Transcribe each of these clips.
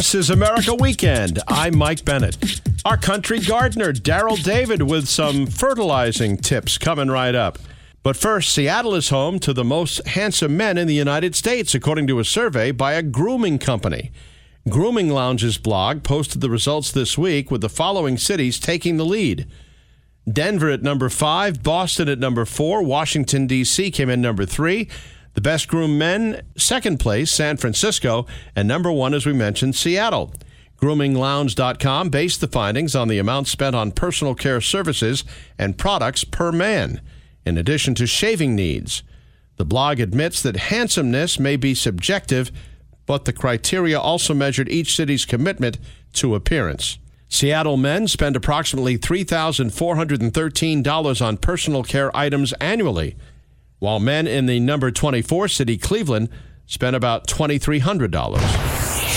This is America Weekend. I'm Mike Bennett. Our country gardener, Daryl David, with some fertilizing tips coming right up. But first, Seattle is home to the most handsome men in the United States, according to a survey by a grooming company. Grooming Lounge's blog posted the results this week with the following cities taking the lead. Denver at number 5, Boston at number 4, Washington, D.C. came in number 3. The best groomed men, second place, San Francisco, and number 1, as we mentioned, Seattle. GroomingLounge.com based the findings on the amount spent on personal care services and products per man, in addition to shaving needs. The blog admits that handsomeness may be subjective, but the criteria also measured each city's commitment to appearance. Seattle men spend approximately $3,413 on personal care items annually, while men in the number 24 city, Cleveland, spend about $2,300.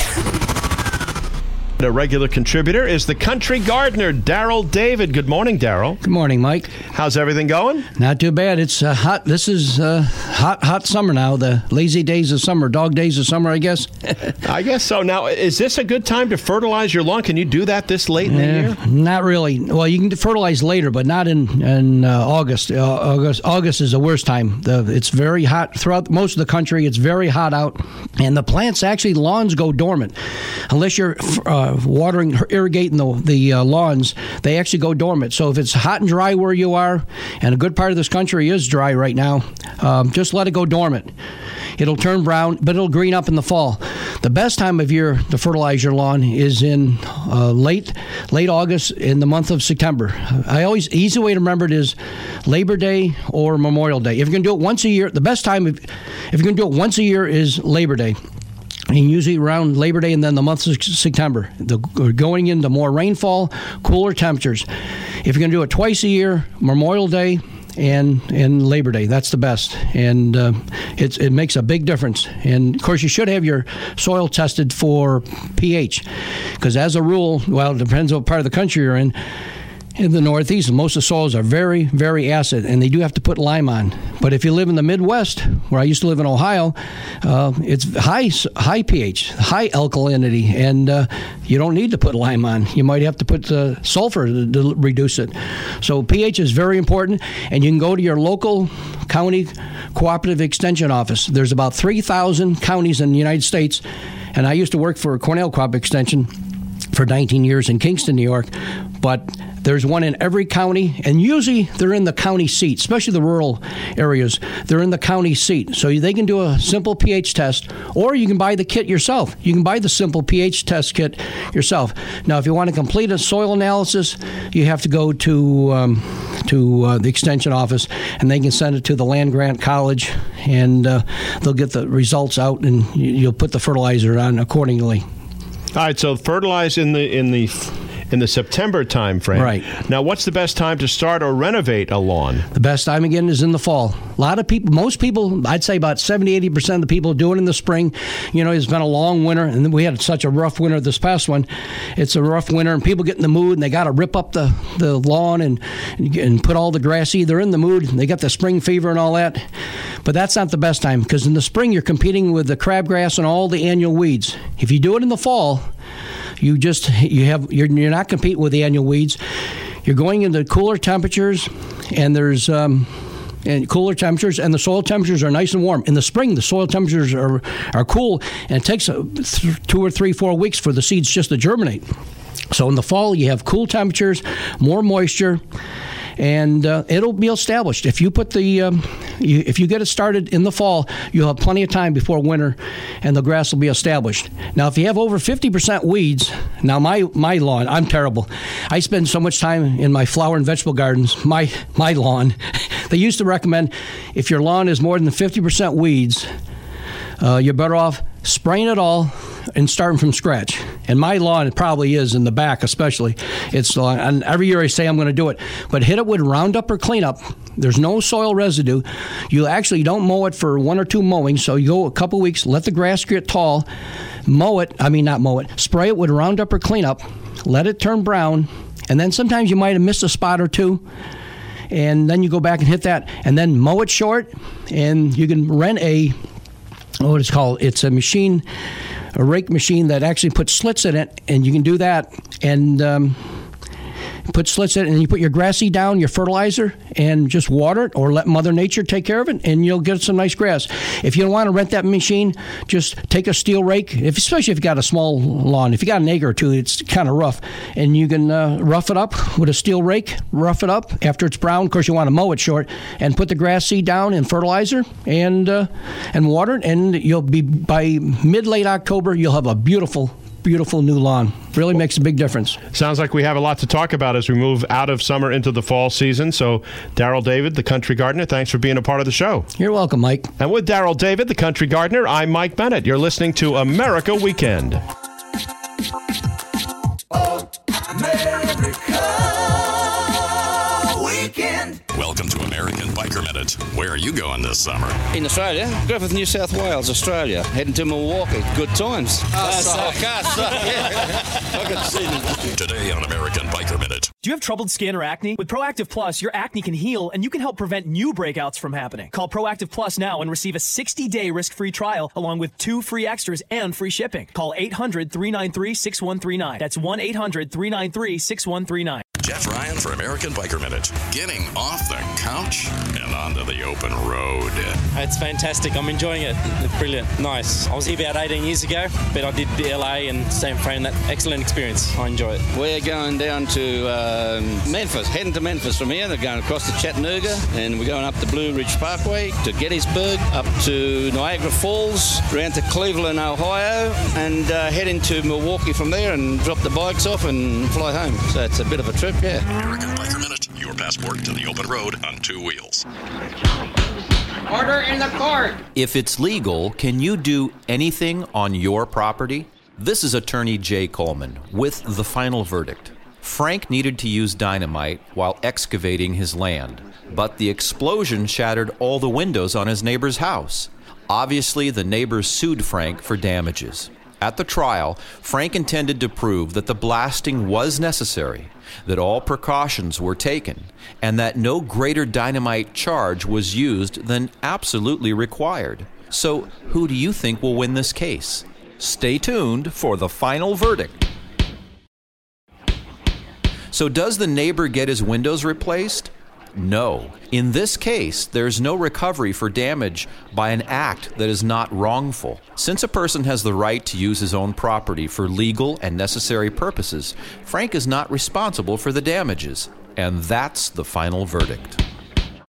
A regular contributor is the country gardener, Daryl David. Good morning, Daryl. Good morning, Mike. How's everything going? Not too bad. It's hot. This is hot summer now. The lazy days of summer, dog days of summer, I guess. I guess so. Now, is this a good time to fertilize your lawn? Can you do that this late in the year? Not really. Well, you can fertilize later, but not in August. August is the worst time. It's very hot throughout most of the country. It's very hot out, and the plants, actually, lawns go dormant unless you're watering, irrigating the lawns. They actually go dormant. So if it's hot and dry where you are, and a good part of this country is dry right now, just let it go dormant. It'll turn brown, but it'll green up in the fall. The best time of year to fertilize your lawn is in late August, in the month of September. Easy way to remember it is Labor Day or Memorial Day. If you're going to do it once a year, the best time if you're going to do it once a year is Labor Day. And usually around Labor Day and then the month of September. We're going into more rainfall, cooler temperatures. If you're going to do it twice a year, Memorial Day and Labor Day, that's the best. And it makes a big difference. And, of course, you should have your soil tested for pH. Because as a rule, well, it depends what part of the country you're in. In the Northeast, most of the soils are very, very acid, and they do have to put lime on. But if you live in the Midwest, where I used to live in Ohio, it's high pH, high alkalinity, and you don't need to put lime on. You might have to put sulfur to reduce it. So pH is very important, and you can go to your local county cooperative extension office. There's about 3,000 counties in the United States, and I used to work for Cornell Cooperative Extension for 19 years in Kingston, New York, but there's one in every county, and usually they're in the county seat, especially the rural areas. They're in the county seat, so they can do a simple pH test, or you can buy the kit yourself. You can buy the simple pH test kit yourself. Now, if you want to complete a soil analysis, you have to go to the extension office, and they can send it to the land grant college, and they'll get the results out, and you'll put the fertilizer on accordingly. All right, so fertilize in the September time frame. Right. Now, what's the best time to start or renovate a lawn? The best time, again, is in the fall. A lot of people, most people, I'd say about 70-80% of the people do it in the spring. You know, it's been a long winter, and we had such a rough winter this past one. It's a rough winter, and people get in the mood, and they got to rip up the lawn and put all the grass seed. They're in the mood. They got the spring fever and all that. But that's not the best time, because in the spring, you're competing with the crabgrass and all the annual weeds. If you do it in the fall, you're not competing with the annual weeds. You're going into cooler temperatures, and there's cooler temperatures, and the soil temperatures are nice and warm. In the spring, the soil temperatures are cool, and it takes 2 or 3, 4 weeks for the seeds just to germinate. So in the fall, you have cool temperatures, more moisture, and it'll be established. If you put if you get it started in the fall, you'll have plenty of time before winter, and the grass will be established. Now, if you have over 50% weeds, now my lawn, I'm terrible. I spend so much time in my flower and vegetable gardens. My lawn, they used to recommend if your lawn is more than 50% weeds, you're better off spraying it all and starting from scratch. And my lawn, it probably is in the back especially. It's long, and every year I say I'm going to do it. But hit it with Roundup or cleanup. There's no soil residue. You actually don't mow it for 1 or 2 mowings. So you go a couple weeks, let the grass get tall, spray it with Roundup or cleanup, let it turn brown, and then sometimes you might have missed a spot or two. And then you go back and hit that, and then mow it short, and you can rent it's a machine rake machine that actually puts slits in it, and you can do that. And put slits in it, and you put your grass seed down, your fertilizer, and just water it, or let Mother Nature take care of it, and you'll get some nice grass. If you don't want to rent that machine, just take a steel rake, especially if you've got a small lawn. If you got an acre or two, it's kind of rough, and you can rough it up with a steel rake, rough it up. After it's brown, of course, you want to mow it short, and put the grass seed down and fertilizer and water it, and you'll be, by mid-late October, you'll have a beautiful new lawn. Really makes a big difference. Sounds like we have a lot to talk about as we move out of summer into the fall season. So, Darrell David, the Country Gardener, thanks for being a part of the show. You're welcome, Mike. And with Darrell David, the Country Gardener, I'm Mike Bennett. You're listening to America Weekend. Oh, America Weekend. Welcome to American Biker Minute. Where are you going this summer? In Australia, Griffith, New South Wales, Australia. Heading to Milwaukee. Good times. I can see them. Today on American Biker Minute. Do you have troubled skin or acne? With Proactive Plus, your acne can heal and you can help prevent new breakouts from happening. Call Proactive Plus now and receive a 60-day risk-free trial along with 2 free extras and free shipping. Call 800-393-6139. That's 1-800-393-6139. Jeff Ryan for American Biker Minute. Getting off the couch and onto the open road. It's fantastic. I'm enjoying it. It's brilliant. Nice. I was here about 18 years ago, but I did the LA and San Fran. That excellent experience. I enjoy it. We're going down to Memphis, heading to Memphis from here. They're going across to Chattanooga, and we're going up the Blue Ridge Parkway to Gettysburg, up to Niagara Falls, around to Cleveland, Ohio, and heading to Milwaukee from there and drop the bikes off and fly home. So it's a bit of a trip, yeah. American Biker Minute, your passport to the open road on 2 wheels. Order in the court. If it's legal, can you do anything on your property? This is attorney Jay Coleman with the final verdict. Frank needed to use dynamite while excavating his land, but the explosion shattered all the windows on his neighbor's house. Obviously, the neighbors sued Frank for damages. At the trial, Frank intended to prove that the blasting was necessary, that all precautions were taken, and that no greater dynamite charge was used than absolutely required. So, who do you think will win this case? Stay tuned for the final verdict. So, does the neighbor get his windows replaced? No. In this case, there's no recovery for damage by an act that is not wrongful. Since a person has the right to use his own property for legal and necessary purposes, Frank is not responsible for the damages. And that's the final verdict.